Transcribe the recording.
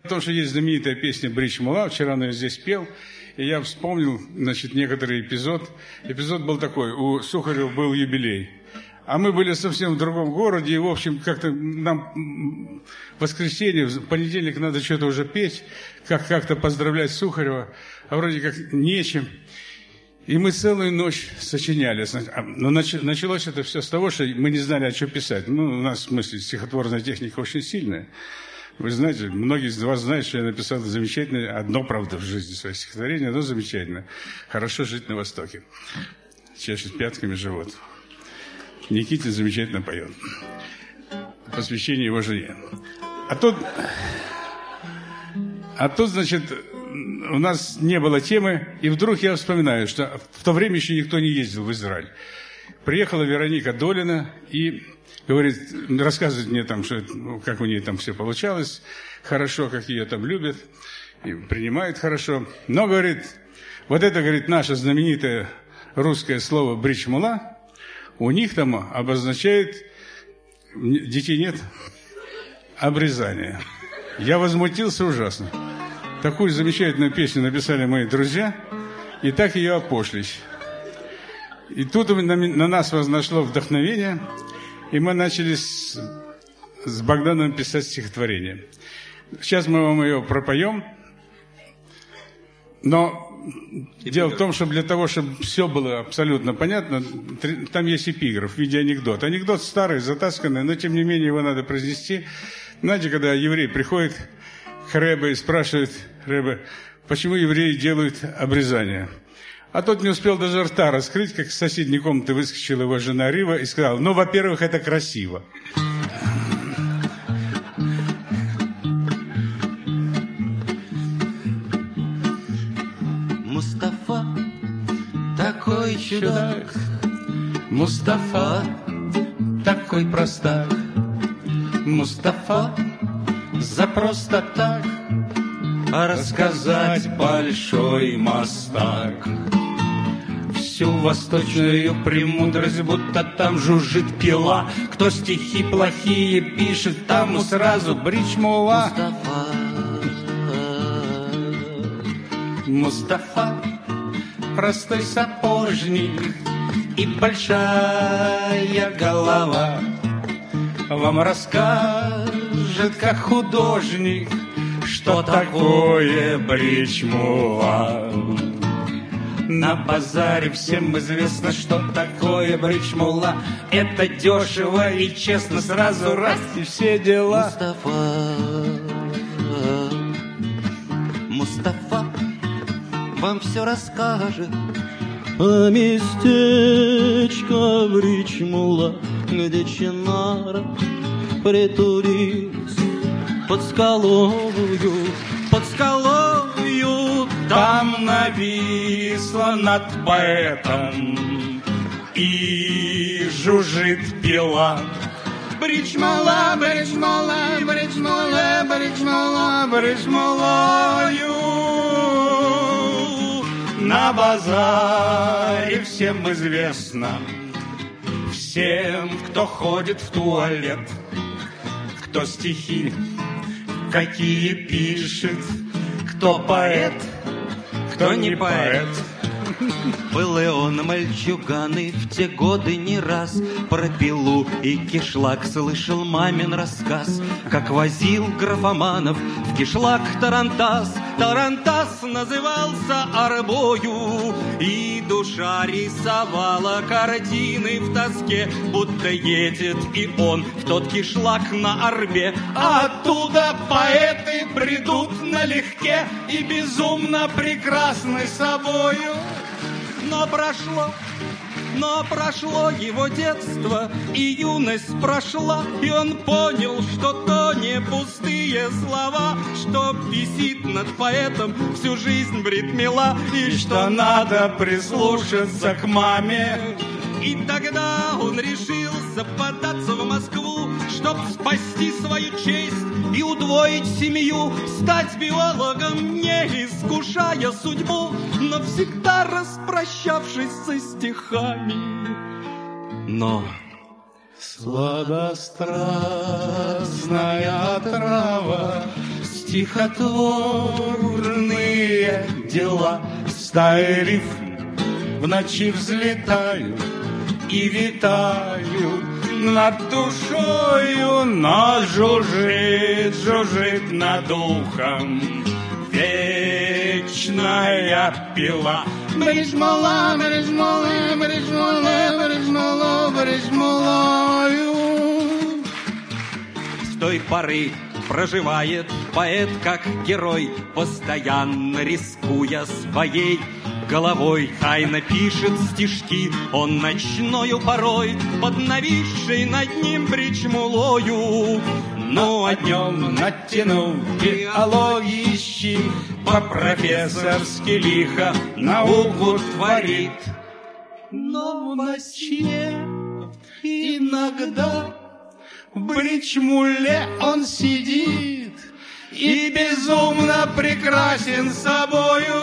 Потому что есть знаменитая песня «Бридж Мулла», вчера он ее здесь пел, и я вспомнил, значит, некоторый эпизод. Эпизод был такой, у Сухарева был юбилей. А мы были совсем в другом городе, и, в общем, как-то нам в воскресенье, в понедельник надо что-то уже петь, как-то поздравлять Сухарева, а вроде как нечем. И мы целую ночь сочиняли. Но началось это все с того, что мы не знали, о чем писать. Ну, у нас, в смысле, стихотворная техника очень сильная. Вы знаете, многие из вас знают, что я написал замечательное, одно, правда, в жизни свое стихотворение, но замечательное. «Хорошо жить на Востоке». Чешет пятками живот. Никитин замечательно поет. Посвящение его жене. А тут, значит, у нас не было темы, и вдруг я вспоминаю, что в то время еще никто не ездил в Израиль. Приехала Вероника Долина и говорит, рассказывает мне там, что, как у нее там все получалось, хорошо, как ее там любят, и принимают хорошо. Но, говорит, вот это, говорит, наше знаменитое русское слово «бридж мулла», у них там обозначает, детей нет, обрезание. Я возмутился ужасно. Такую замечательную песню написали мои друзья, и так ее опошлить. И тут на нас вознашло вдохновение, и мы начали с Богданом писать стихотворение. Сейчас мы вам ее пропоем, но дело в том, что для того, чтобы все было абсолютно понятно, там есть эпиграф в виде анекдота. Анекдот старый, затасканный, но тем не менее его надо произнести. Знаете, когда еврей приходит к Ребе и спрашивает Ребе, почему евреи делают обрезание? А тот не успел даже рта раскрыть, как из соседней комнаты выскочила его жена Рива и сказала, ну, во-первых, это красиво. Мустафа, такой чудак, Мустафа, такой простак, Мустафа, за просто так рассказать большой мастак. Всю восточную премудрость, будто там жужжит пила. Кто стихи плохие пишет, тому сразу бридж мулла. Мустафа, простой сапожник и большая голова вам расскажет, как художник, что такое бридж мулла. На базаре всем известно, что такое бридж мулла. Это дешево и честно, сразу раз и все дела. Мустафа вам все расскажет. А местечко бридж мулла, где чинара притулись под скалою, там нависла над поэтом и жужжит пила. Бридж мулла, бридж мулла, бридж мулла, бридж мулла, бридж муллаю. На базаре всем известно, всем, кто ходит в туалет, кто стихи какие пишет, кто поэт, кто не поэт. Был и он мальчуган, и в те годы не раз про пилу и кишлак слышал мамин рассказ, как возил графоманов в кишлак тарантас. Тарантас назывался арбою, и душа рисовала картины в тоске, будто едет и он в тот кишлак на арбе. А оттуда поэты придут налегке и безумно прекрасны собою. Но прошло его детство, и юность прошла, и он понял, что то не пустые слова, что висит над поэтом всю жизнь брит мила, и что надо прислушаться к маме. И тогда он решился податься в Москву, чтоб спасти свою честь и удвоить семью, стать биологом, не искушая судьбу, но всегда распрощавшись со стихами. Но сладострастная трава стихотворные дела. Стая рифм в ночи взлетают и витают над душою, но жужжит, жужжит над ухом вечная пила. Брижмола, брижмола, брижмола, брижмола, брижмолаю. С той поры проживает поэт как герой, постоянно рискуя своей головой. Тайно пишет стишки он ночною порой, под нависшей над ним бричмулою. Ну, а днем, натянув биологии, по-профессорски лихо науку творит. Но в ночне иногда в бричмуле он сидит и безумно прекрасен собою.